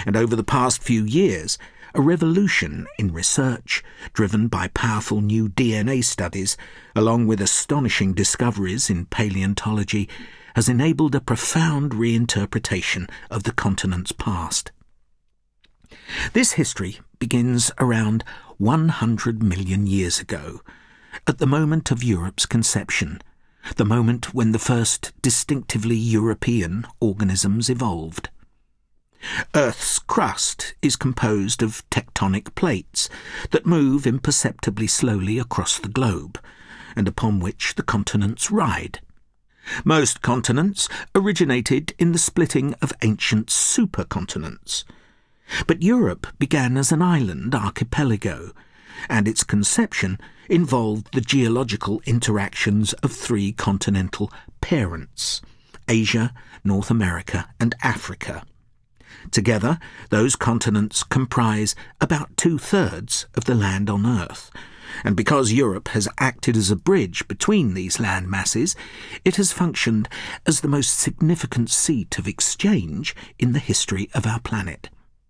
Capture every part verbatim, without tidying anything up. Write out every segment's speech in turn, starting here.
and over the past few years, a revolution in research, driven by powerful new D N A studies, along with astonishing discoveries in paleontology, has enabled a profound reinterpretation of the continent's past. This history begins around one hundred million years ago, at the moment of Europe's conception, the moment when the first distinctively European organisms evolved. Earth's crust is composed of tectonic plates that move imperceptibly slowly across the globe, and upon which the continents ride. Most continents originated in the splitting of ancient supercontinents. But Europe began as an island archipelago, and its conception involved the geological interactions of three continental parents: Asia, North America, and Africa. Together, those continents comprise about two-thirds of the land on Earth, and because Europe has acted as a bridge between these land masses, it has functioned as the most significant seat of exchange in the history of our planet.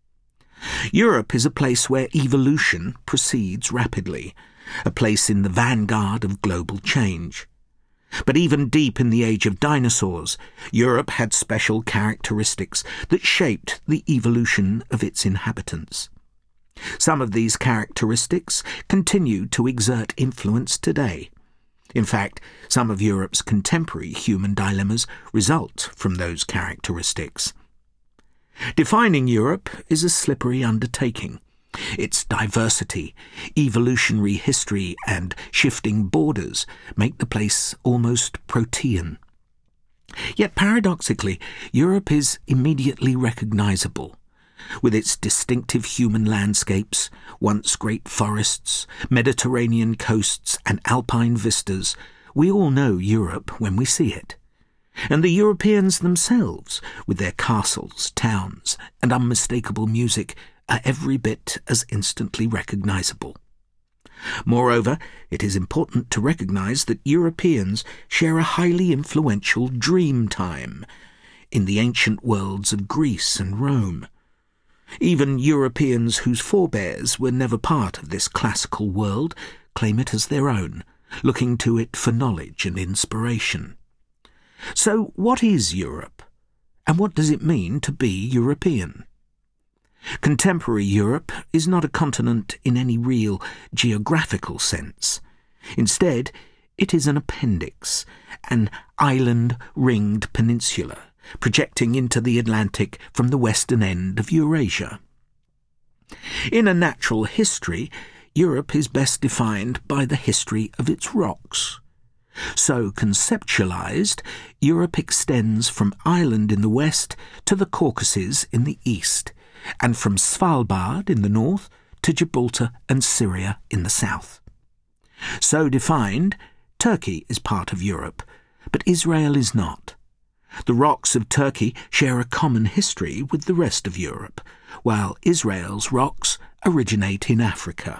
Europe is a place where evolution proceeds rapidly, a place in the vanguard of global change. But even deep in the age of dinosaurs, Europe had special characteristics that shaped the evolution of its inhabitants. Some of these characteristics continue to exert influence today. In fact, some of Europe's contemporary human dilemmas result from those characteristics. Defining Europe is a slippery undertaking. Its diversity, evolutionary history, and shifting borders make the place almost protean. Yet paradoxically, Europe is immediately recognizable. With its distinctive human landscapes, once great forests, Mediterranean coasts, and alpine vistas, we all know Europe when we see it. And the Europeans themselves, with their castles, towns, and unmistakable music, are every bit as instantly recognizable. Moreover, it is important to recognize that Europeans share a highly influential dream time in the ancient worlds of Greece and Rome. Even Europeans whose forebears were never part of this classical world claim it as their own, looking to it for knowledge and inspiration. So what is Europe, and what does it mean to be European? Contemporary Europe is not a continent in any real geographical sense. Instead, it is an appendix, an island-ringed peninsula, projecting into the Atlantic from the western end of Eurasia. In a natural history, Europe is best defined by the history of its rocks. So conceptualized, Europe extends from Ireland in the west to the Caucasus in the east, and from Svalbard in the north to Gibraltar and Syria in the south. So defined, Turkey is part of Europe, but Israel is not. The rocks of Turkey share a common history with the rest of Europe, while Israel's rocks originate in Africa.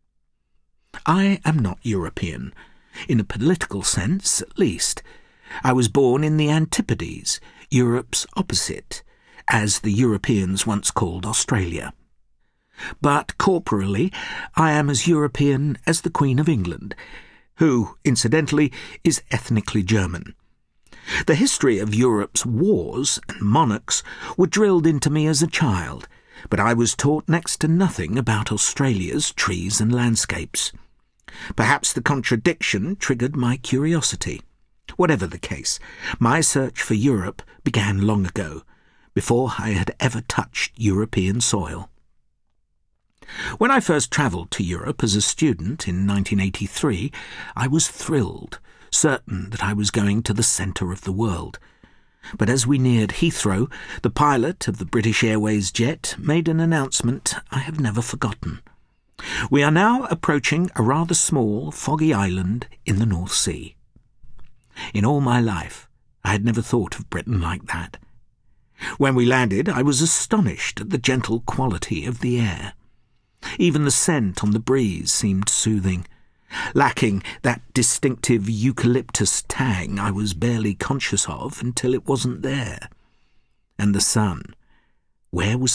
I am not European, in a political sense at least. I was born in the Antipodes, Europe's opposite, as the Europeans once called Australia. But corporally, I am as European as the Queen of England, who, incidentally, is ethnically German. The history of Europe's wars and monarchs were drilled into me as a child, but I was taught next to nothing about Australia's trees and landscapes. Perhaps the contradiction triggered my curiosity. Whatever the case, my search for Europe began long ago, before I had ever touched European soil. When I first travelled to Europe as a student in nineteen eighty-three, I was thrilled, certain that I was going to the centre of the world. But as we neared Heathrow, the pilot of the British Airways jet made an announcement I have never forgotten. We are now approaching a rather small, foggy island in the North Sea. In all my life, I had never thought of Britain like that. When we landed, I was astonished at the gentle quality of the air. Even the scent on the breeze seemed soothing, lacking that distinctive eucalyptus tang I was barely conscious of until it wasn't there. And the sun, where was